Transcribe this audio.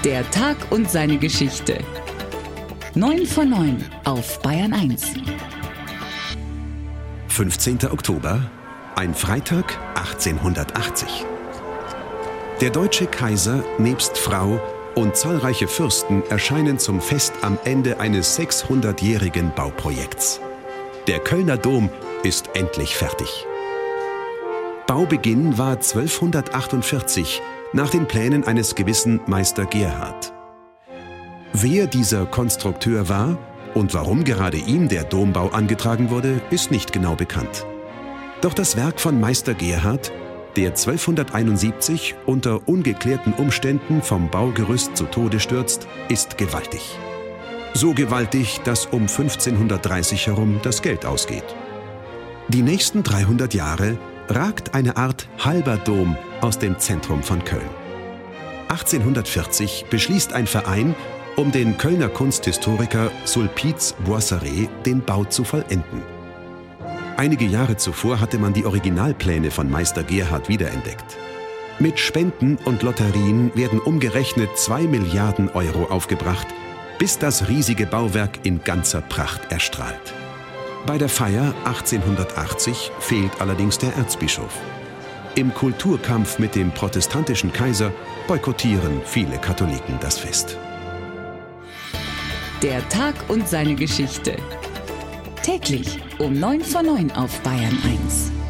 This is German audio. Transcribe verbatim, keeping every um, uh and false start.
Der Tag und seine Geschichte. neun vor neun auf Bayern eins. fünfzehnter Oktober, ein Freitag achtzehnhundertachtzig. Der deutsche Kaiser nebst Frau und zahlreiche Fürsten erscheinen zum Fest am Ende eines sechshundertjährigen Bauprojekts. Der Kölner Dom ist endlich fertig. Baubeginn war zwölfhundertachtundvierzig nach den Plänen eines gewissen Meister Gerhard. Wer dieser Konstrukteur war und warum gerade ihm der Dombau angetragen wurde, ist nicht genau bekannt. Doch das Werk von Meister Gerhard, der zwölfhunderteinundsiebzig unter ungeklärten Umständen vom Baugerüst zu Tode stürzt, ist gewaltig. So gewaltig, dass um fünfzehnhundertdreißig herum das Geld ausgeht. Die nächsten dreihundert Jahre ragt eine Art halber Dom aus dem Zentrum von Köln. achtzehnhundertvierzig beschließt ein Verein, um den Kölner Kunsthistoriker Sulpice Boisseret den Bau zu vollenden. Einige Jahre zuvor hatte man die Originalpläne von Meister Gerhard wiederentdeckt. Mit Spenden und Lotterien werden umgerechnet zwei Milliarden Euro aufgebracht, bis das riesige Bauwerk in ganzer Pracht erstrahlt. Bei der Feier achtzehnhundertachtzig fehlt allerdings der Erzbischof. Im Kulturkampf mit dem protestantischen Kaiser boykottieren viele Katholiken das Fest. Der Tag und seine Geschichte. Täglich um neun vor neun auf Bayern eins.